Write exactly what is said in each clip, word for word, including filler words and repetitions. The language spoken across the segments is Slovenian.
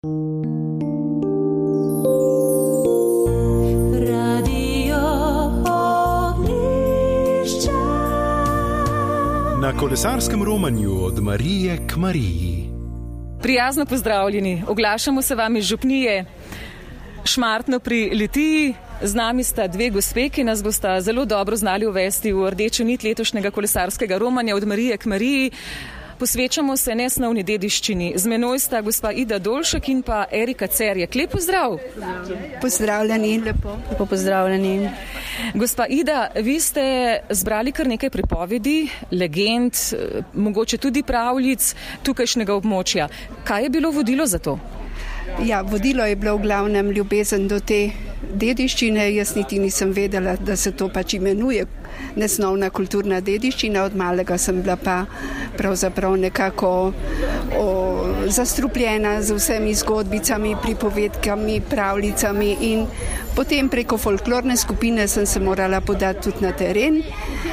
Na kolesarskem romanju od Marije k Mariji. Prijazno pozdravljeni, oglašamo se vam iz župnije Šmartno pri Litiji. Z nami sta dve gospe, ki nas bosta zelo dobro znali uvesti v rdečo nit letošnjega kolesarskega romanja od Marije k Mariji. Posvečamo se nesnovni dediščini. Z menoj sta gospa Ida Dolšek in pa Erika Cerjek. Lep pozdrav. Pozdravljeni, lepo. Lepo pozdravljeni. Gospa Ida, vi ste zbrali kar nekaj pripovedi, legend, mogoče tudi pravljic tukajšnjega območja. Kaj je bilo vodilo za to? Ja, vodilo je bilo v glavnem ljubezen do te dediščine. Jaz niti nisem vedela, da se to pač imenuje nesnovna kulturna dediščina. Od malega sem bila pa pravzaprav nekako o, zastrupljena z vsemi zgodbicami, pripovedkami, pravljicami in potem preko folklorne skupine sem se morala podati tudi na teren.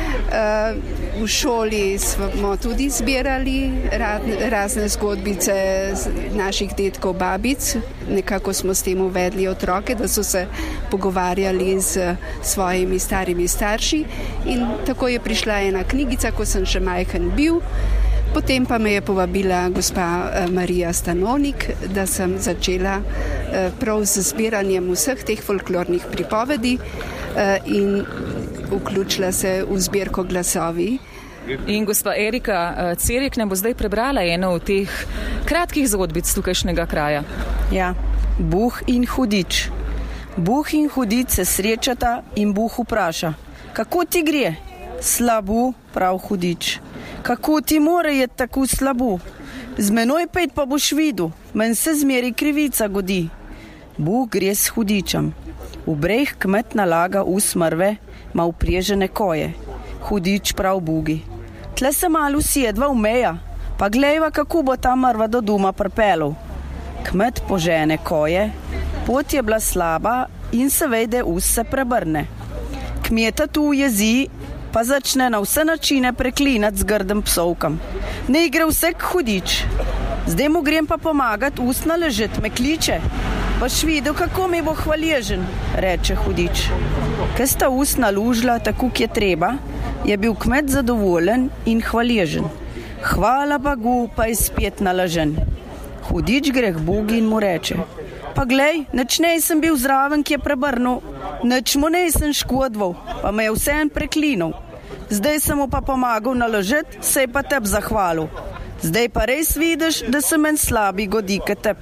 V šoli smo tudi zbirali razne zgodbice naših dedkov, babic. Nekako smo s tem uvedli otroke, da so se pogovarjali z svojimi starimi starši. In tako je prišla ena knjigica, ko sem še majhen bil. Potem pa me je povabila gospa Marija Stanovnik, da sem začela prav z zbiranjem vseh teh folklornih pripovedi in vključila se v zbirko Glasovi. In gospa Erika Cerjek nam bo zdaj prebrala eno od teh kratkih zgodbic tukajšnjega kraja. Ja, Buh in hudič. Buh in hudič se srečata in Buh vpraša: kako ti gre? Slabo, prav hudič. Kako ti more je tako slabo? Z menoj pet pa boš videl, men se zmeri krivica godi. Buh gre s hudičem. V breh kmet nalaga usmrve, ma uprežene koje. Hudič prav Bugi: tle se malo usedva v meja, pa glejva, kako bo ta mrva do doma pripelov. Kmet požene koje, pot je bila slaba in se vejde us se prebrne. Kmeta tu jezi, pa začne na vse načine preklinati z grdem psovkam. Ne gre vse k hudič. Zdaj mu grem pa pomagat ust naležet, me kliče. Boš videl, kako mi bo hvaležen, reče hudič. Ker sta ust nalužila tako, ki je treba, je bil kmet zadovoljen in hvaležen. Hvala Bogu, pa je spet nalažen. Hudič gre k Bogu in mu reče: pa glej, nič nej sem bil zraven, ki je prebrnil, nič mu nej sem škodval, pa me je vseeno preklinal. Zdaj sem mu pa pomagal naložiti, se je pa teb zahvalil. Zdaj pa res vidiš, da se men slabi godi ke teb.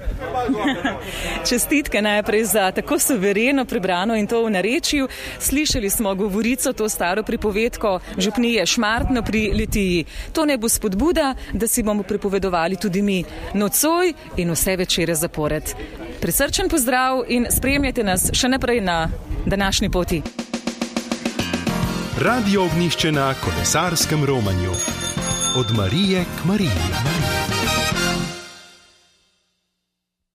Čestitke najprej za tako suvereno prebrano in to v narečju. Slišali smo govorico, to staro pripovedko župnije Šmartno pri Litiji. To ne bo spodbuda, da si bomo pripovedovali tudi mi nocoj in vse večere zapored. Prisrčen pozdrav in spremljajte nas še naprej na današnji poti. Radio Ognjišče na kolesarskem romanju. Od Marije k Mariji.